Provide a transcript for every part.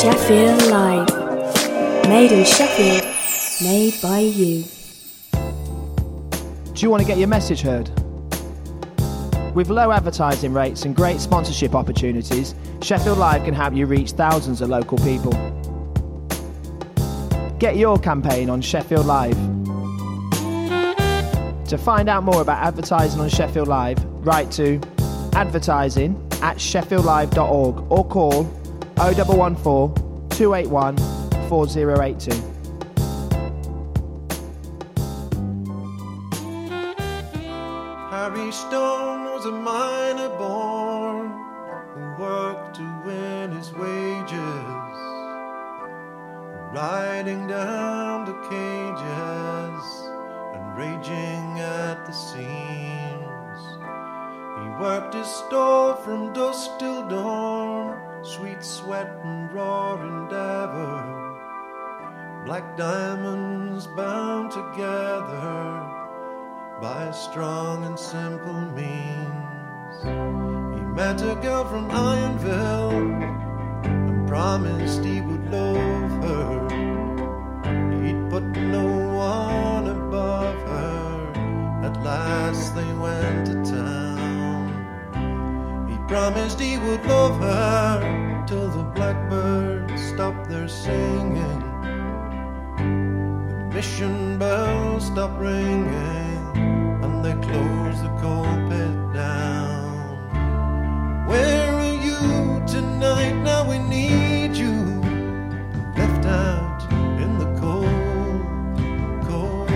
Sheffield Live. Made in Sheffield, made by you. Do you want to get your message heard? With low advertising rates and great sponsorship opportunities, Sheffield Live can help you reach thousands of local people. Get your campaign on Sheffield Live. To find out more about advertising on Sheffield Live, write to advertising@sheffieldlive.org or call 0114 281 4082. Harry Stone was a miner born who worked to win his wages, riding down the cages and raging at the seams. He worked his store from dusk till dawn, sweet sweat and raw endeavor, black diamonds bound together by strong and simple means. He met a girl from Ironville and promised he would love her. He'd put no one above her. At last they went to town. He promised he would love her till the blackbirds stopped their singing. The mission bells stopped ringing, they close the coal pit down. Where are you tonight? Now we need you. Left out in the cold, cold.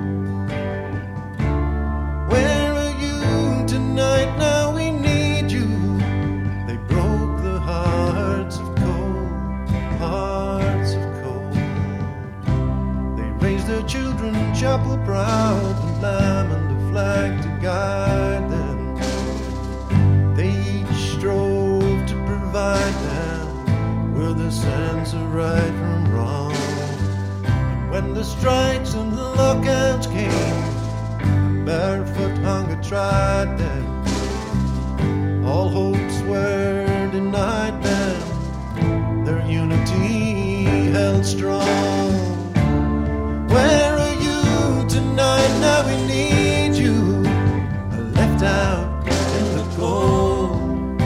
Where are you tonight? Now we need you. They broke the hearts of coal, hearts of coal. They raised their children chapel proud, the lamb and flag to guide them. They each strove to provide them with a sense of right from wrong. And when the strikes and the lockouts came, barefoot hunger tried them. All hopes were denied them. Their unity held strong. Where are you tonight? Now we need you. Left out in the cold,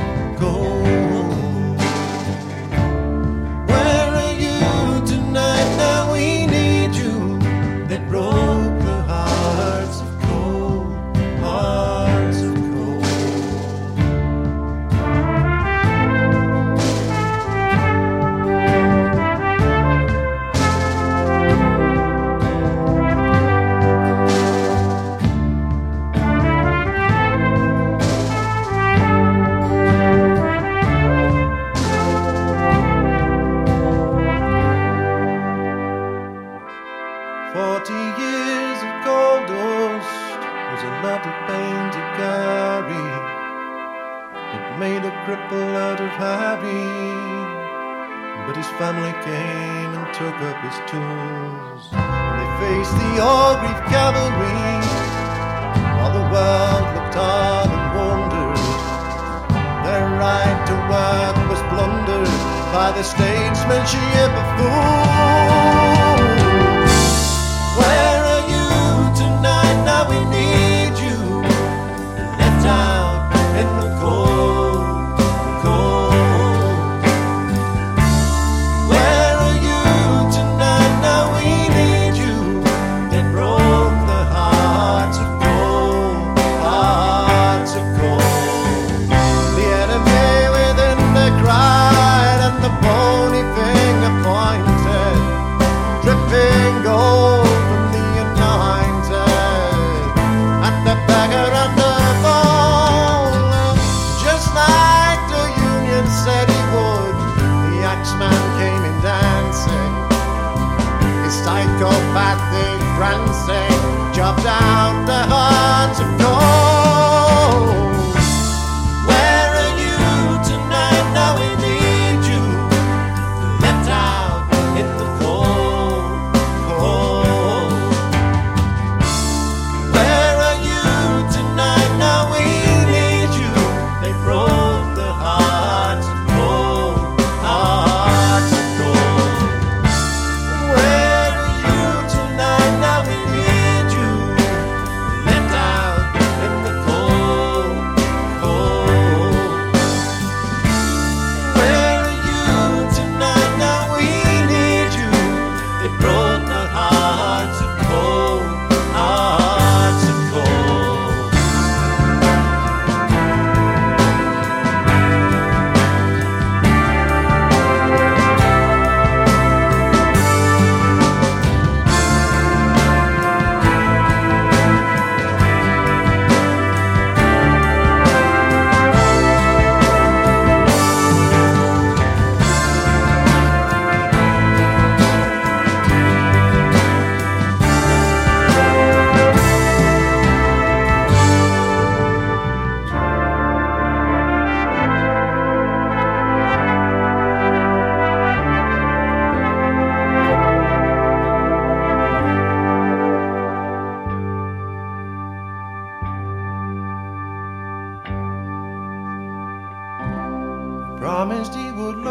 cold. Where are you tonight? Now we need you. They broke the hearts of cold, hearts of cripple out of Harry, but his family came and took up his tools. They faced the all-grief cavalry, while the world looked on and wondered. Their right to work was plundered by the statesmanship of fools. Where are you tonight? Now we need you. Left out in the cold. Bony finger pointed, dripping gold from the anointed, and the beggar and the bone, just like the Union said he would. The Axeman came in dancing, his psychopathic prancing chopped out the hearts of gold. Where are you tonight? Now we need you. Left out in the cold, cold. Where are you tonight? Now we need you. They broke the hearts of gold, hearts of gold.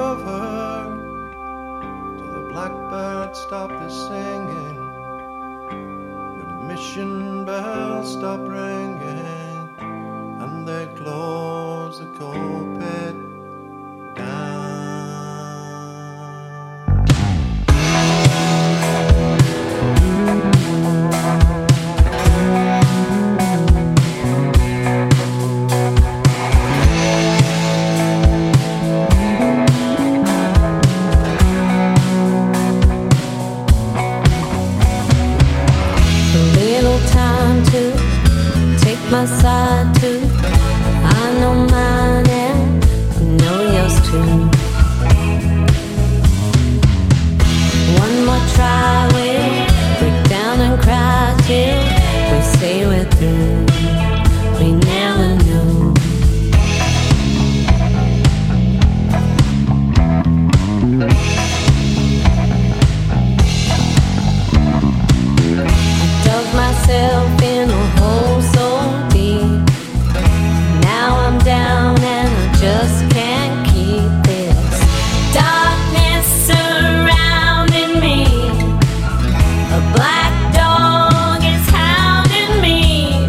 over till the blackbird stop the singing, the mission bells stop ringing, and they close the coal pit down. My side too, I know mine and I know yours too. One more try, we'll break down and cry till we say we're through. We never knew. I dug myself in a hole so down and I just can't keep this darkness surrounding me. A black dog is hounding me.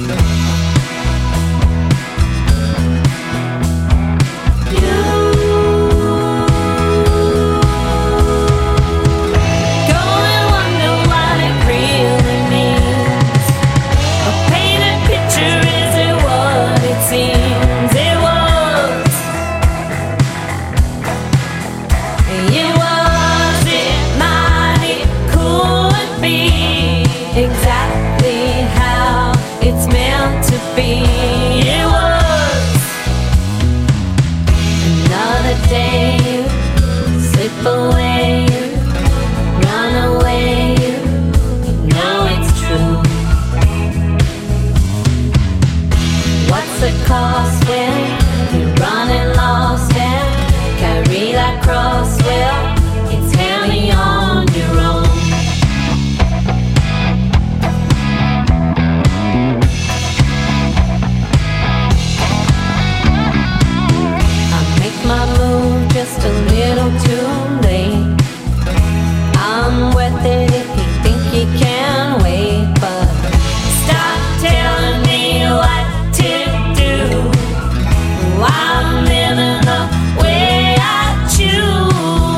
You go and wonder what it really means. A painted picture isn't what it seems. Exactly how it's meant to be. It was another day. You slip away, you run away. You know it's true. What's the cost when you're running lost and carry that cross? Well, it's heavy on your own. My move just a little too late. I'm worth it if you think you can wait, but stop telling me what to do. I'm living the way I choose.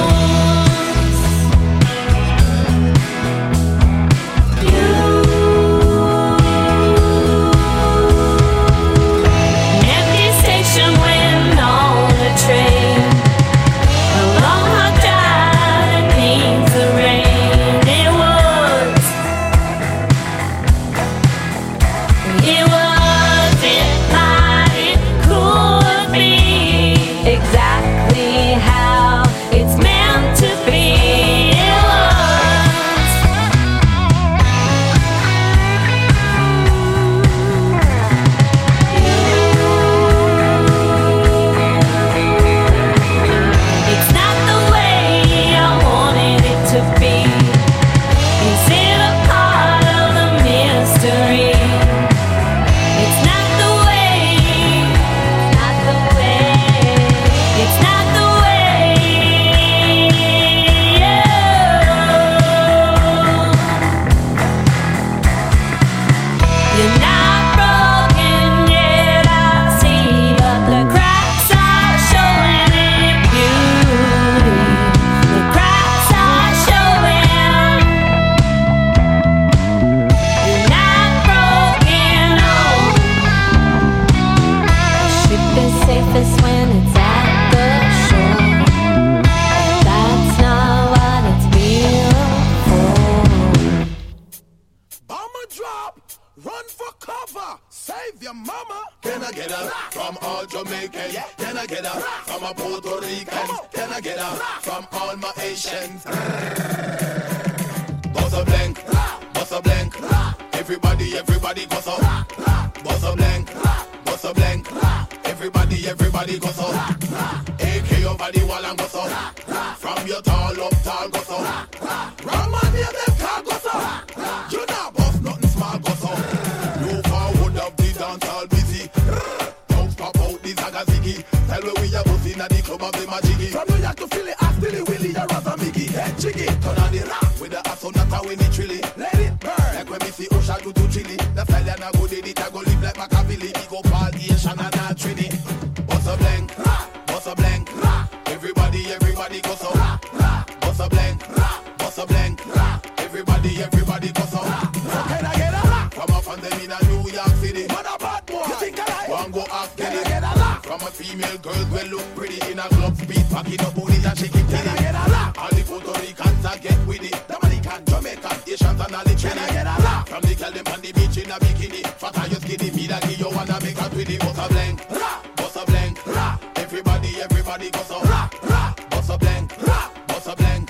Empty station when on the train. Along her drive and needs the rain. It wasn't like it could be. Exactly how it's meant to be. It was. It's not the way I wanted it to be. Is it a part of the mystery? It's not the way. Not the way. It's not the way. You're not broken yet, I see, but the cracks are showing in beauty. The cracks are showing. You're not broken, oh. The ship is safest when it's at the shore. That's not what it's built for. Bomber drop, run for cover, save your mama. Can I get a from all Jamaicans? Can I get a from a Puerto Rican? Can I get a from all my Asians? Bust a blank, everybody goes up. Bust a blank, everybody goes up. AK over the wall and goes up. From your tall goes up. Ram man, yeah, them car goes up. You not bust nothing small goes up. You forward of the dance all busy. Don't pop out the Zagazigi. Tell me we are busy at the club of the Majigi. you have to feel it, I still it, Willie, you rather Mickey, head jiggy. Turn on the rap with the asonata when it trilly. Let it burn. Like when we see Osha do to chili. The stallion I go did it, I go live like Machiavelli. We go party and Shannon and Trini. Bust a blank, bust a blank. Everybody go so. Bust a blank, bust a blank. Everybody go so. Can I get a laugh? From a fan them in a New York City. What a bad boy. You think I like? One go ask Can I get a laugh? From a female girl well look pretty in a club speed. Pack it up booty and shake it. Can I get a laugh? All the Puerto Ricans are get with it. Dominican, Jamaican, Asians and all the Can I get a laugh? From the girl them on the beach in a bikini. Fat and you skinny, me that give you wanna make a twitty. Bust a blank, bust a blank. Everybody go so. Bust a blank, bust a blank.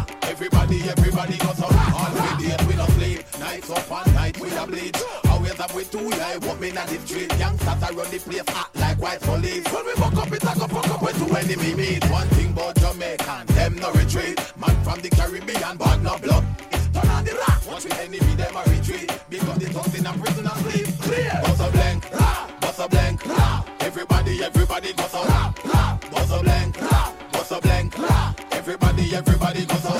Everybody go so. All we date we no sleep. Nights up and night we a bleach. Always up with 2 eye, women at the street. Youngsters a run the place, act like white police. When we fuck up, it a go fuck up with 2 enemy meet. One thing about Jamaican, them no retreat. Man from the Caribbean, but no blood. It's turn on the rock. Watch the enemy, them a retreat. Because the thugs in a prison and sleep. Clear. Bust a blank, bust a blank. Everybody go so. Bust a blank, bust a blank. Everybody go so.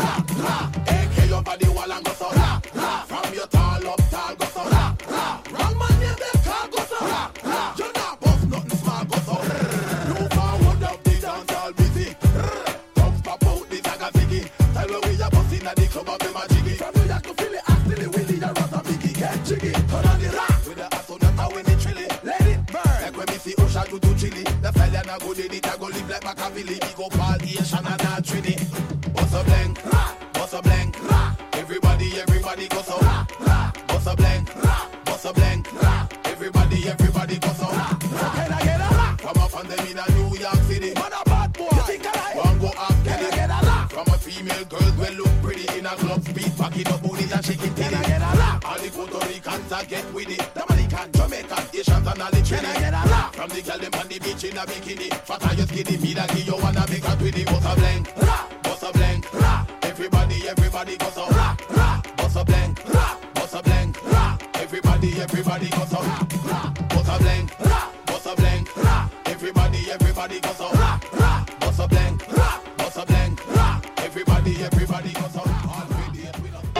AK your body wall and go so. From your tall up, tall go so. Wrong man name them car go so. You not bust nothing small go so. No forward up the dance all busy. Thugs pop out the saga ziggy. Tell me we a bustin' at the club of them a jiggy. From you have to feel it, I still it, Willie, you rather Mickey, get jiggy. Turn on the rock with the asonata when it chilly. Let it burn. Like when we see Osha do to chili. The stallion I go did it, I go live like Machiavelli. We go party and Shannon and Trini. Bust a blank, bust a blank. Everybody go so. Bust a blank, bust a blank. Everybody go so. Can I get a laugh? From a fan them in a New York City. What a bad boy. You think I like? One go ask Can I get a laugh? From a female girl well look pretty in a club speed. Pack it up booty and shake it. Can I get a laugh? All the Puerto Ricans are get with it. Dominican, Jamaican, Asians and all the Can I get a laugh? From the girl them on the beach in a bikini. Fat and you skinny, me that give you wanna make a twitty. Bust a blank, bust a blank. Everybody go so. Bust a blank, bust a blank. Everybody go so. Bust a blank, bust a blank. Everybody go so. Bust a blank, bust a blank. Everybody go so. All we date we love.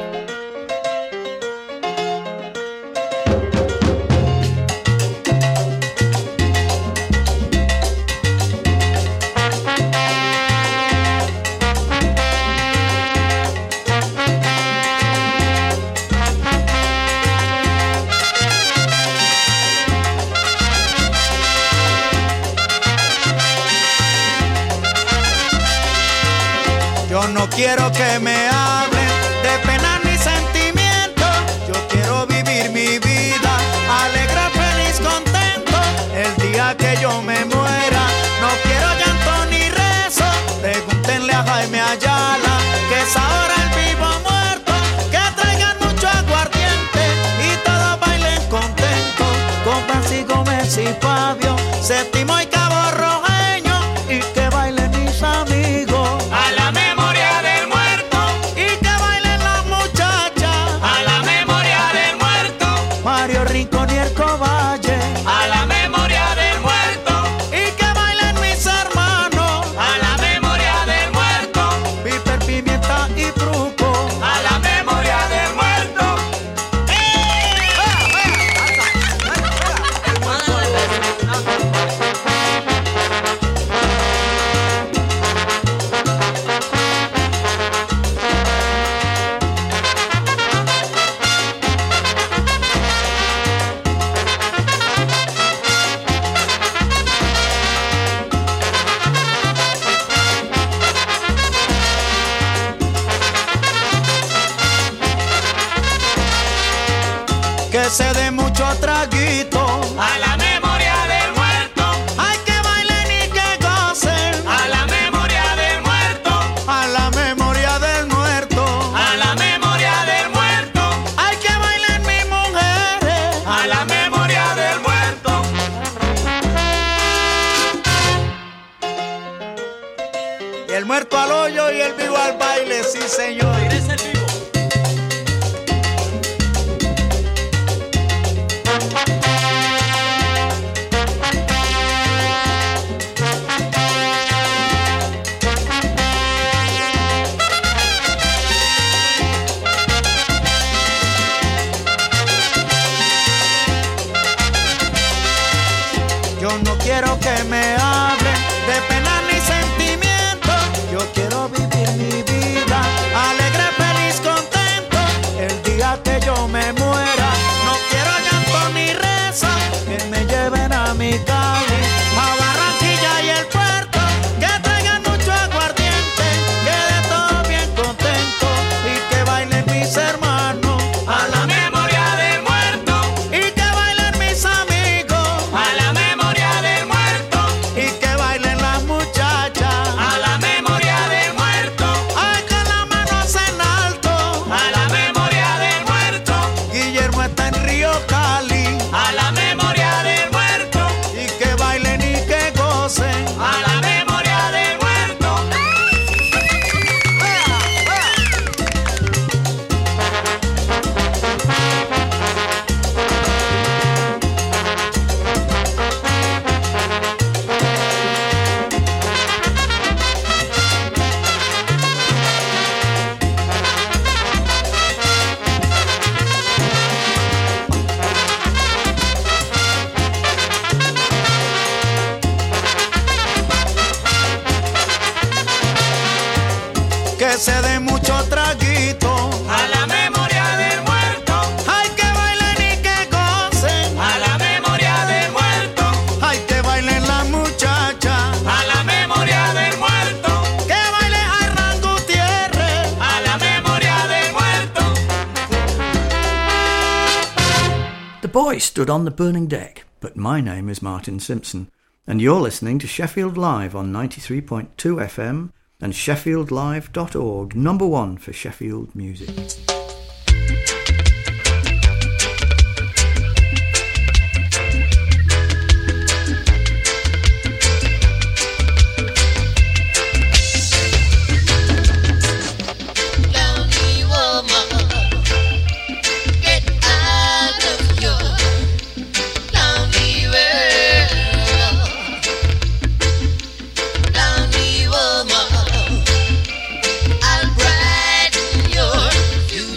Yo no quiero que me hablen de penas ni sentimientos. Yo quiero vivir mi vida alegre, feliz, contento. El día que yo me muera, no quiero llanto ni rezo. Pregúntenle a Jaime Ayala, que es ahora el vivo muerto. Que traigan mucho aguardiente y todos bailen contentos. Con Francisco Gómez y Fabio, Séptimo y Cabo Rojeño. Y que bailen mis amigos. A la memoria del muerto. Y que bailen las muchachas. A la memoria del muerto. Mario Rincón y el Covalle. A la memoria del muerto. Y que bailen mis hermanos. A la memoria del muerto. Piper, Pimienta y Fruco. A la memoria del muerto. Que se dé mucho traguito. A la memoria del muerto. Hay que bailen y que gocen. A la memoria del muerto. A la memoria del muerto. A la memoria del muerto. Hay que bailen mis mujeres. A la memoria del muerto. Y el muerto al hoyo y el vivo al baile, sí señor. que se dé mucho traguito. A la memoria del muerto. Ay, que bailen y que gocen. A la memoria del muerto. Ay, que bailen las muchachas. A la memoria del muerto. Que baile Ayrán Gutiérrez. A la memoria del muerto. The boy stood on the burning deck, but my name is Martin Simpson, and you're listening to Sheffield Live on 93.2 FM and sheffieldlive.org, number one for Sheffield music. Lonely woman, I'll brighten your future.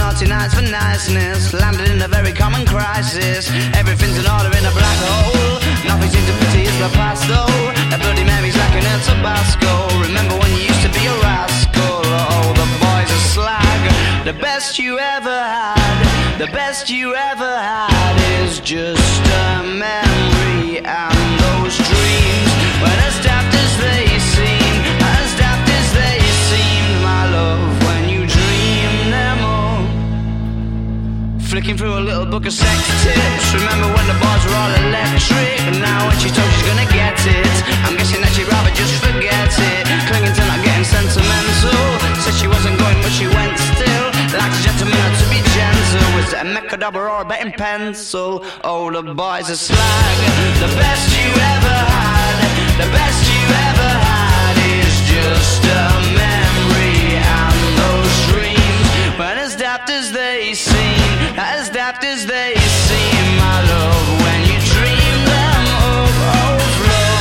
naughty nights for niceness. Landed in a very common crisis. Everything's in order in a black hole. Nothing seems to pity is the past though. A Bloody Mary's like an El Tabasco. Remember when you used to be a rascal? Oh, the boys are slag. The best you ever had, the best you ever had is just a memory. And those dreams were as daft as they seem, as daft as they seemed, my love, when you dream them all. Flicking through a little book of sex tips. Remember when the bars were all electric? And now when she told she's gonna get it, I'm guessing that she'd rather just forget it. Clinging to not getting sentimental. Said she wasn't going but she went still. Like a gentleman had to be gentle. Was it a Mechadabra or a betting pencil? Oh, the boys are slag. The best you ever had, the best you ever had is just a memory. And those dreams weren't as daft as they seem, as daft as they seem, my love, when you dream them overflow.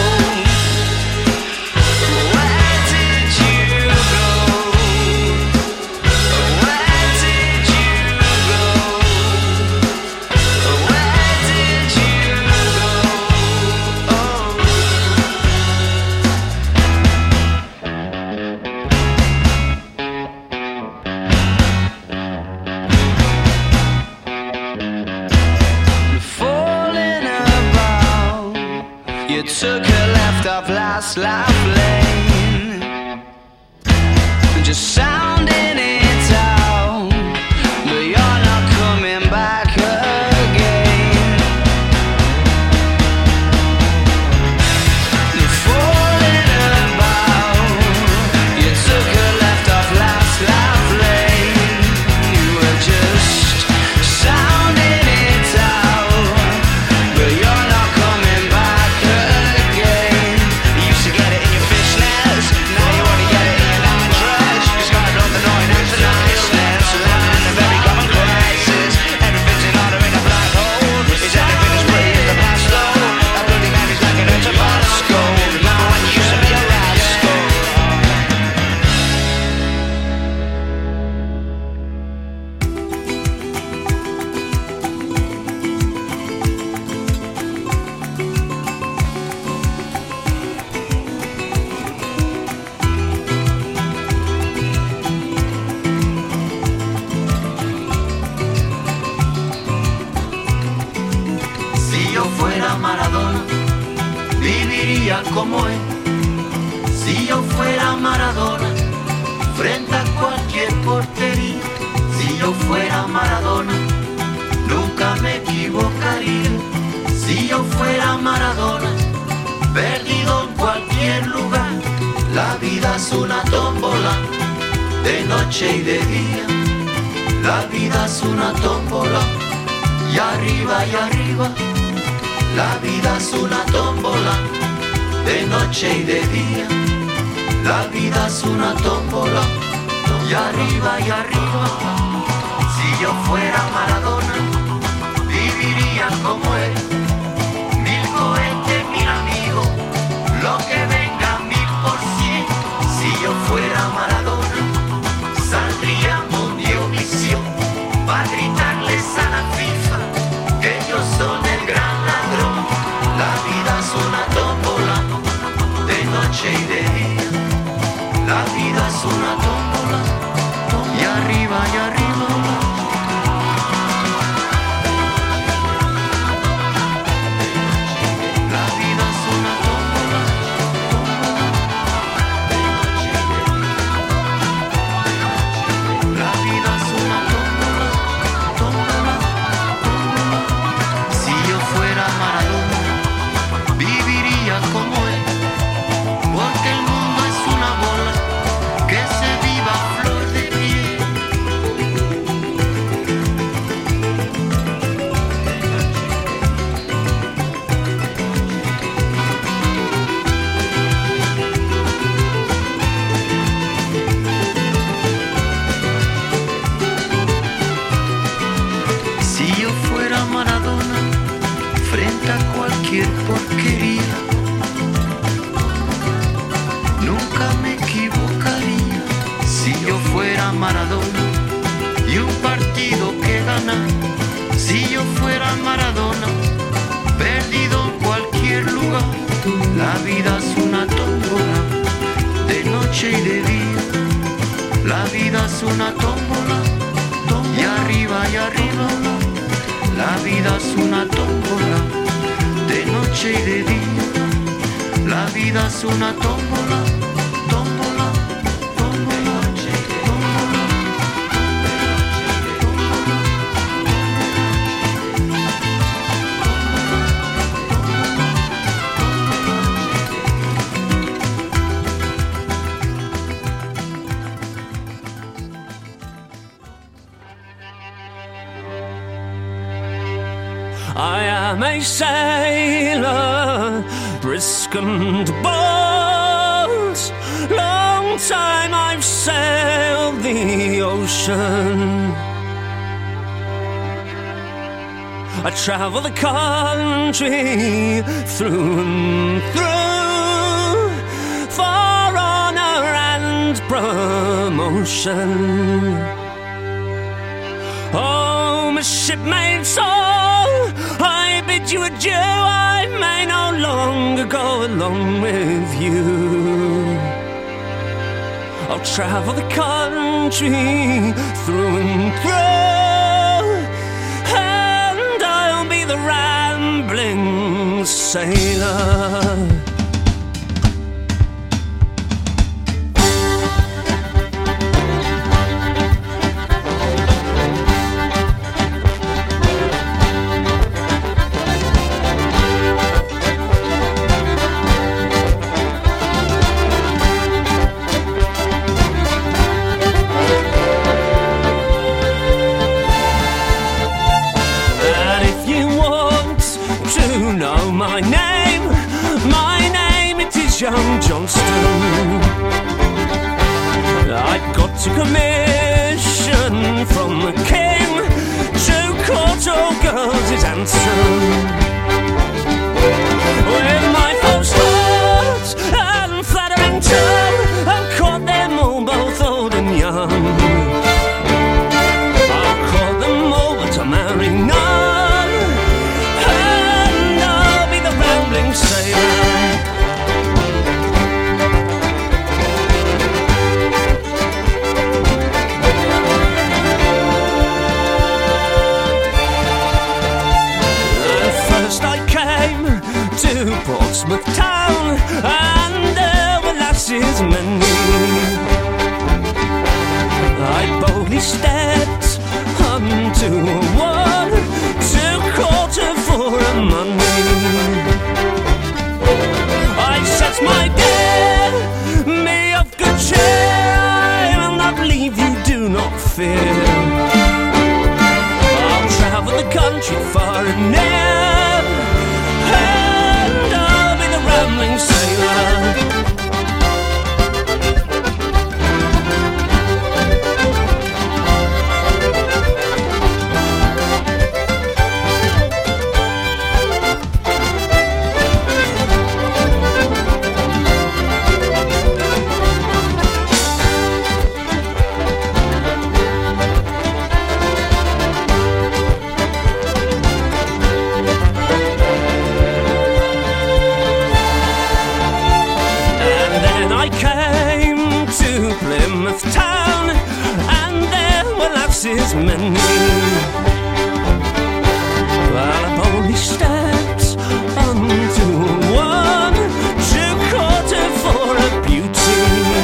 Where did you go? Where did you go? Where did you go? Oh. Falling about, you took a left off last life lane, just sounding it out, but you're not coming back again. Falling about, you took a left off last life lane, you were just sounding it out, but you're not coming back again. You used to get it in your fishnets, now you only get it in your diamond dress. You scarred up the noise and the niceness, landing in a very common crisis. Everything's in order in a black hole. Is everything as pretty as the past though? That Bloody Mary's like an El Tabasco. Remember when you used to be a rascal? Si yo fuera Maradona, viviría como él. Si yo fuera Maradona, frente a cualquier portería. Si yo fuera Maradona, nunca me equivocaría. Si yo fuera Maradona, perdido en cualquier lugar. La vida es una tómbola, de noche y de día. La vida es una tómbola, y arriba y arriba. La vida es una tómbola, de noche y de día. La vida es una tómbola, y arriba y arriba. Si yo fuera Maradona, viviría como él. 1000 cohetes, 1000 amigos, lo que venga 1000%. Si yo fuera Maradona, saldría Mundiovisión para gritarles a la FIFA que ellos son el gran ladrón. La vida es una tómbola, de noche y de día. La vida es una tómbola, y arriba y arriba. La vida es una tómbola, la vida es una tómbola, tómbola, tómbola. Si yo fuera Maradona, viviría como él, porque el mundo es una bola que se viva a flor de piel. Si yo fuera Maradona, frente a cualquier porquería, nunca me equivocaría. Si yo fuera Maradona y un partido La vida es una tómbola de noche y de día. La vida es una tómbola, y arriba y arriba. La vida es una tómbola de noche y de día. La vida es una tómbola, tómbola, tómbola, de noche y de día. I am a sailor, brisk and bold. Long time I've sailed the ocean. I travel the country through and through for honor and promotion. Oh, my shipmate soul, I bid you adieu. I may no longer go along with you. I'll travel the country through and through, and I'll be the rambling sailor. My name it is young Johnston. I've got a commission from the king to court all girls his answer. With my false heart and flattering tongue, I've caught them all, both old and young. I'll call them all, but I'll marry none. To Portsmouth town, and there were lasses many. I boldly stepped unto one to court her for her money. I said, my dear, me of good cheer, I will not leave you, do not fear. I'll travel the country far and near, rambling sailor. Plymouth town, and there were lasses many. Well, I've only stepped unto one to court her for her beauty.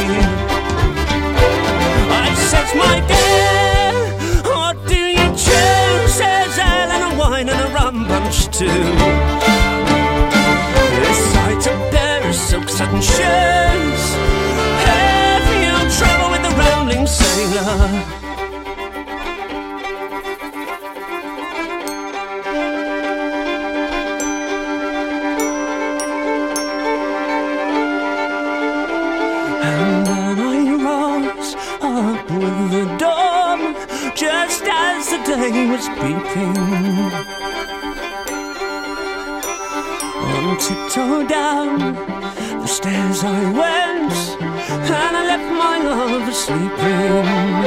I said, my dear, what do you choose? Says ale and a wine and a rum punch too. This sight of pair of silk satin shoes, trouble with the rambling sailor. And then I rose up with the dawn, just as the day was peeping. On tiptoe down the stairs I went, and I left my love sleeping.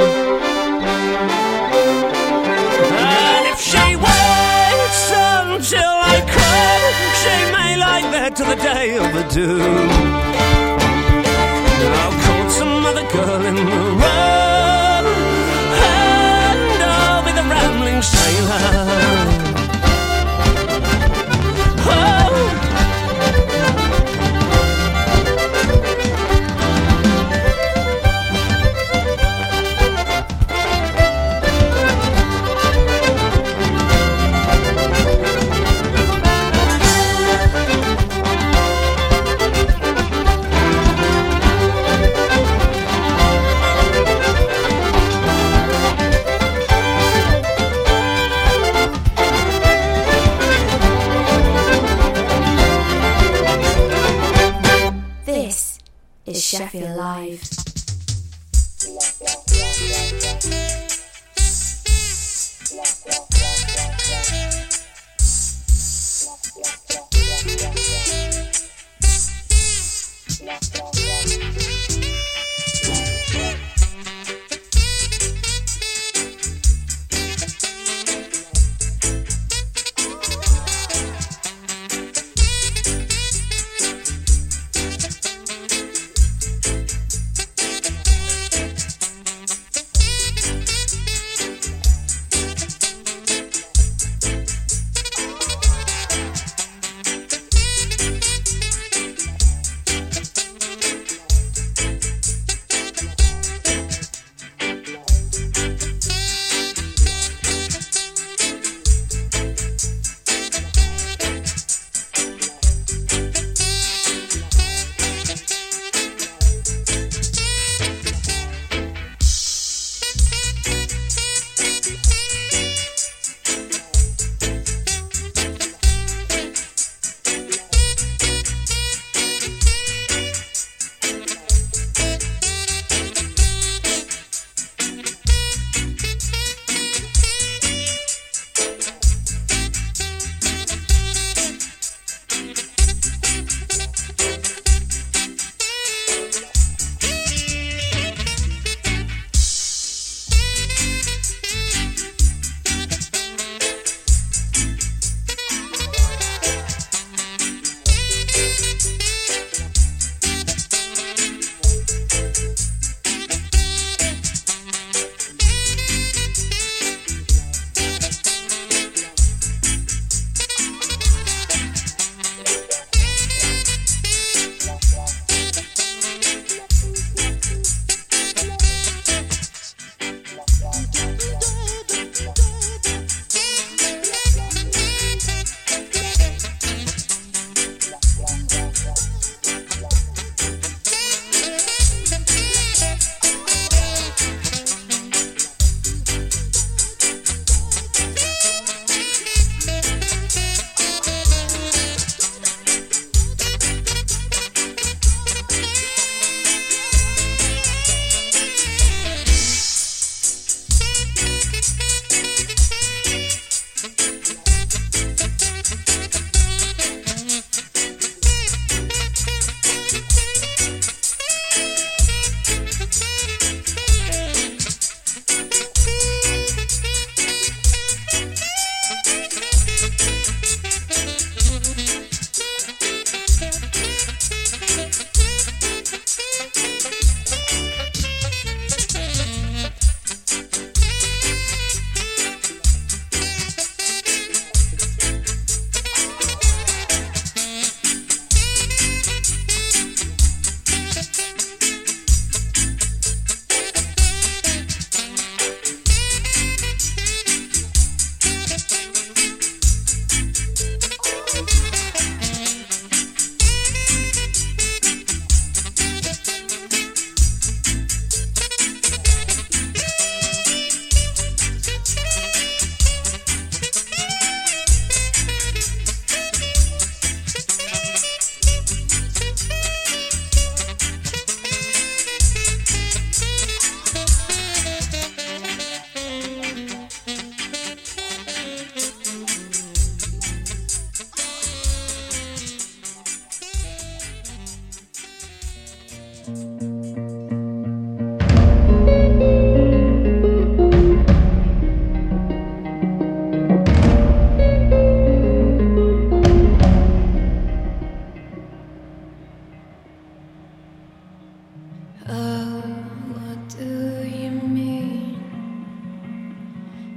And if she waits until I come, she may lie there till the day way overdue. Now caught some other girl in the road, and I'll be the rambling sailor. Sheffield Live.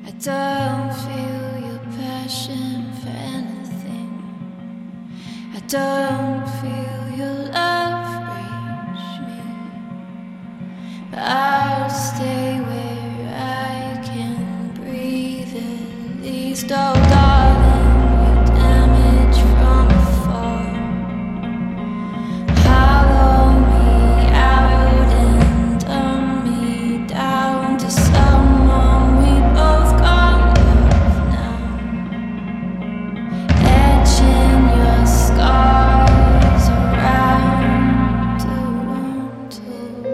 I don't feel your passion for anything. I don't feel your love reach me. But I'll stay where I can breathe at least. Oh darling, you damage from afar. Hollow me out and dumb me down to someone we both can't love now. Etching your scars around Toronto.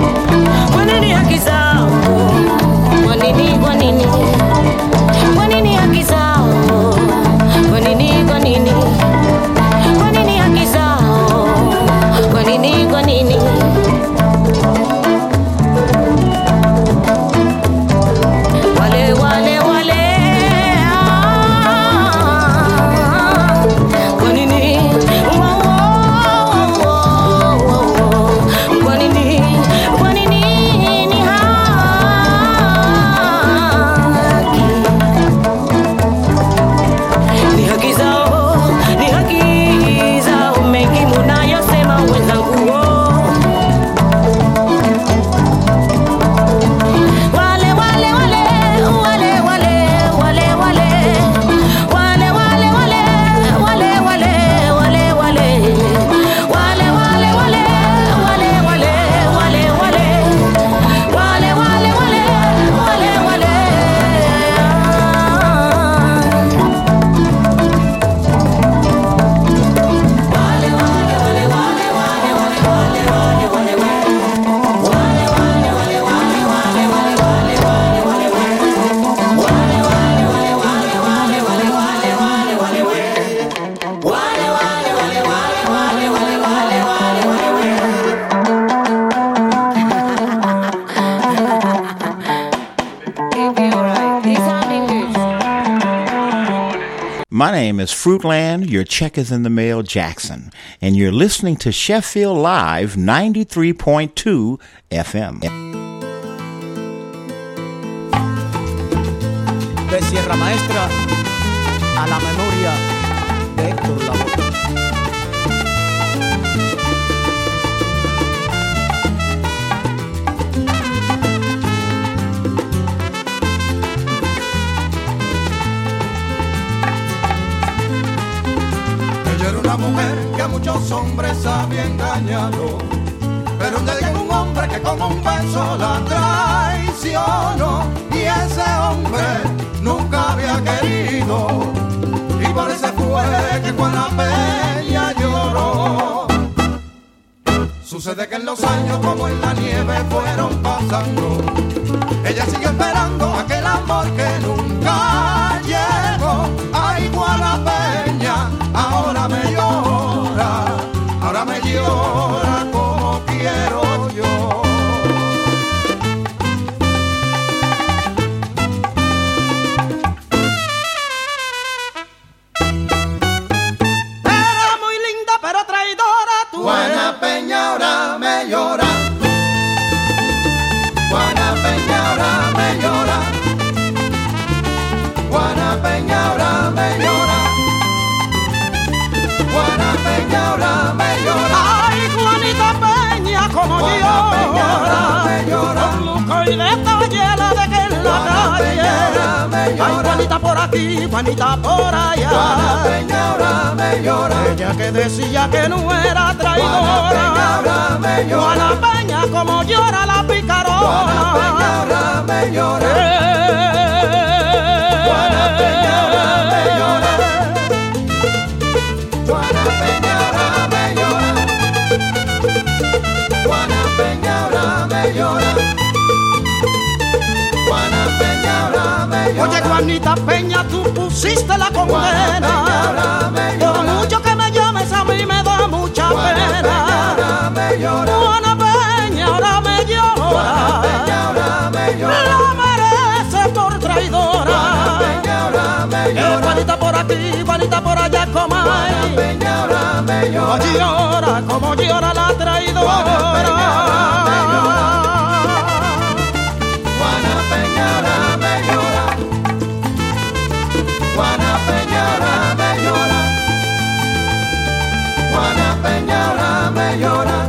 Guanini akizao, guanini, guanini, guanini akizao, guanini, guanini, guanini akizao, guanini, guanini. Wale, wale, wale, guanini, wow, wow, wow, wow, guanini, guanini, ni haki. Ni haki zao, ni haki zao, mengi munayosema wenzangu. Wale, wale, wale, wale, wale, wale, wale, wale, wale, wale, wale, wale, wale, wale, wale, wale, wale, wale, My name is Fruitland, your check is in the mail, Jackson, and you're listening to Sheffield Live 93.2 FM. De Sierra Maestra a la memoria de Héctor Lavoe. Ella era una mujer que a muchos hombres había engañado, pero un día llegó un hombre que como un beso la traicionó, y ese hombre nunca había querido, y por eso fue que Juana Peña lloró. Sucede que en los años como en la nieve fueron pasando, ella siguió esperando aquel amor que nunca llegó. Ay, Juana Peña, ahora me llora como quiero yo. Era muy linda pero traidora tú. Juana Peña ahora me llora. Juana Peña ahora me llora. Juana Peña ahora me llora. Juana Peña ahora me llora. Ay, Juanita Peña como Juana Peña ahora me llora. con lujo y detalle la dejé en la Juana Peña ahora me calle. llora. Ay, Juanita por aquí, Juanita por allá. Juana Peña ahora me llora. Ella que decía que no era traidora. Juana Peña ahora me llora. Juana Peña como llora la picarona. Juana Peña ahora me llora. Juana Peña ahora me llora. Juana Peña ahora me llora. Juana Peña ahora me llora. Juana Peña ahora me llora. Oye, Juanita Peña, tú pusiste la condena. Por mucho que me llames, a mí me da mucha pena. Juana Peña ahora me llora. La merece por traidora. Juanita por aquí, Juanita por allá, como hay. Llora como llora la traidora. Juana Peña ahora me llora. Juana Peña ahora me llora. Juana Peña ahora me llora.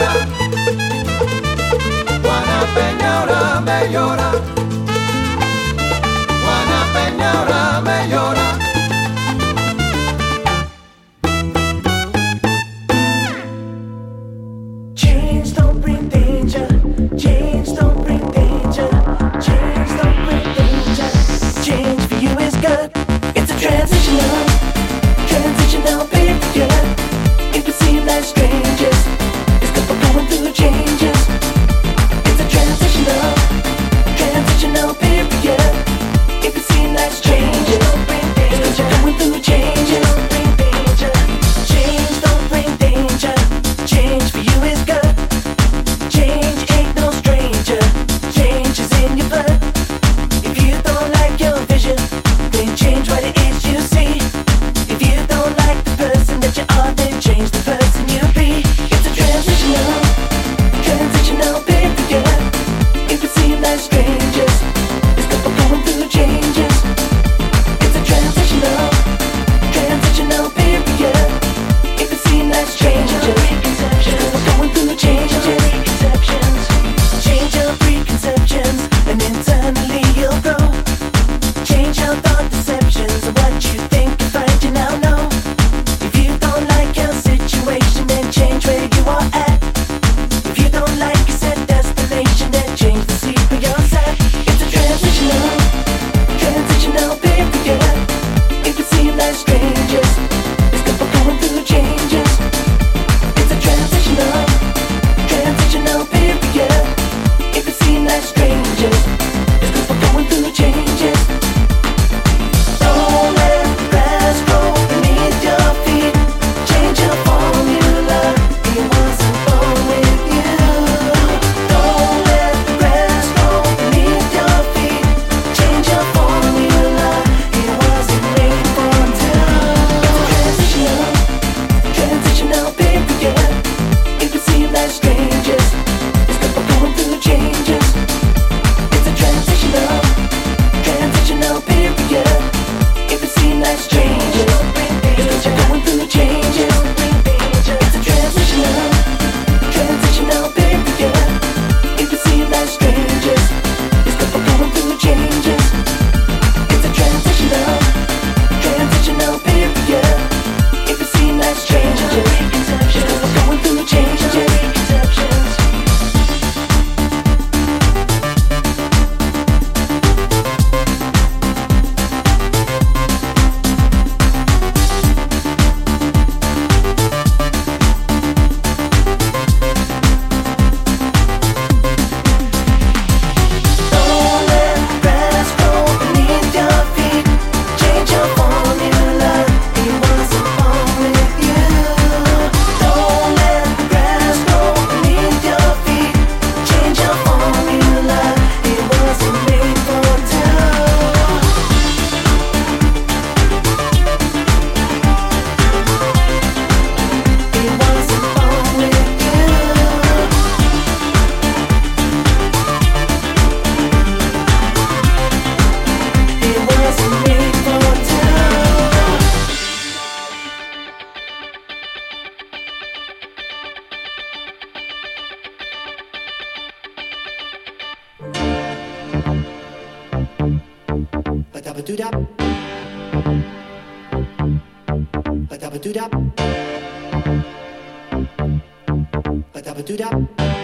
Juana Peñaora me llora. Juana Peñaora me llora. Change don't bring danger. Change don't bring danger. Change don't bring danger. Change for you is good. It's a transitional period. If we seem like strangers, it's 'cause we're going through changes. It's a transitional period. If we seem like strangers, it's 'cause we're going through changes. Change don't bring danger. Change for you is good. Change ain't no stranger. Change is in your blood. If you don't like your vision, then change what it is you see. If you don't like the person that you are, then change the person you be. It's a transitional period. If we seem like strangers, it's 'cause we're going through changes. It's a transitional period. If we seem like strangers, it's 'cause we're going through changes. Change your preconceptions, and internally you'll grow. Change your thought deceptions, and what you think you find you now know. If you don't like your situation, then change where you are at. If you don't like your set destination, then change the seat where you're set. It's a transitional period. If we seem like strangers, it's 'cause we're going through changes. It's a transitional period. If we seem like strangers, it's 'cause we're going through changes. Don't let the grass grow beneath your feet. Change your formula. It wasn't born with you. Don't let the grass grow beneath your feet. Change your formula. It wasn't made for two. Transitional period. If we seem like strangers, it's 'cause we're going through changes. It's a transitional period. If we seem like strangers, it's 'cause we're going through changes. It's a transitional period. If we seem like strangers, it's 'cause we're going through changes. It's a transitional period. If we seem like strangers, it's 'cause we're going through changes. Don't let the grass grow beneath your feet. Change your formula. It wasn't born with you. Don't let the grass grow beneath your feet. Change your formula. It wasn't made for two. It wasn't born with you. It wasn't made for two. Ba-da-ba-doo-da. Ba-da-ba-doo-da. Ba-da-ba-doo-da.